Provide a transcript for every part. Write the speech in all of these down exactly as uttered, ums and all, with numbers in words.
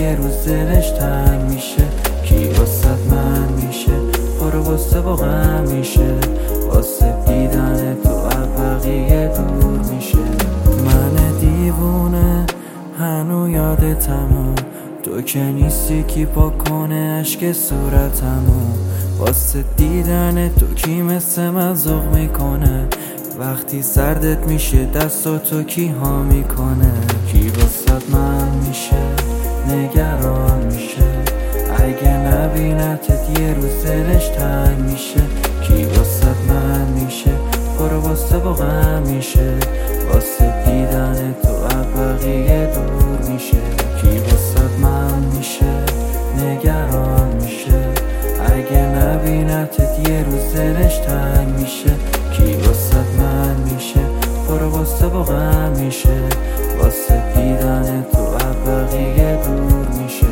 یه روز دلش تنگ میشه. کی واسد من میشه پر واسه با غم میشه، واسه دیدن تو از بقیه دور میشه. من دیوونه هنو یادتمو، تو که نیستی کی پاک کنه عشق صورتمو. واسه دیدن تو کی مثل من ذوق میکنه، وقتی سردت میشه دست تو کی ها میکنه. کی واسد من میشه نگران میشه، اگه نبینتت یه روز دلش تنگ میشه. کی واسد من میشه پر واسه با غم میشه، واسه دیدن تو از بقیه دور میشه. کی واسد من میشه نگران میشه، اگه نبینتت یه روز دلش تنگ میشه. کی واسد من میشه پر واسه با غم میشه، واسه دیدن تو از بقیه دور میشه.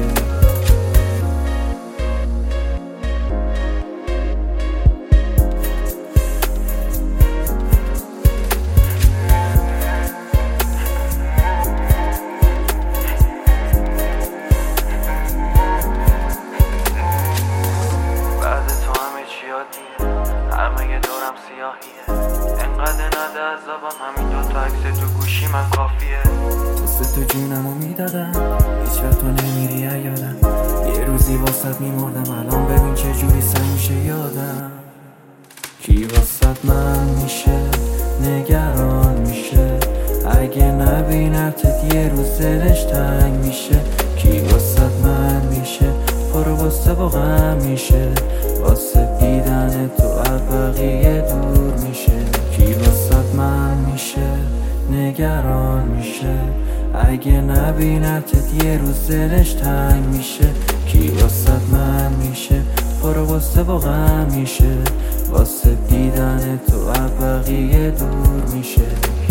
همه دورم سیاهیه، انقدر نده از زبان همین دو تا عکس تو گوشی من کافیه. واسه تو جونمو میدادم هیچ وقت تو نمیری یادم، یه روزی واسط میمردم الان ببین چه جوری سنگ میشه یادم. کی واسط من میشه نگران میشه، اگه نبینتت یه روز دلش تنگ میشه. کی واسط من میشه پر واسه با غم میشه، واسه دیدن تو از بقیه دور میشه. کی واسط من میشه نگران میشه، اگه نبینتت یه روز دلش تنگ میشه. کی واسط من میشه پر واسه با غم میشه، واسه دیدن تو از بقیه دور میشه.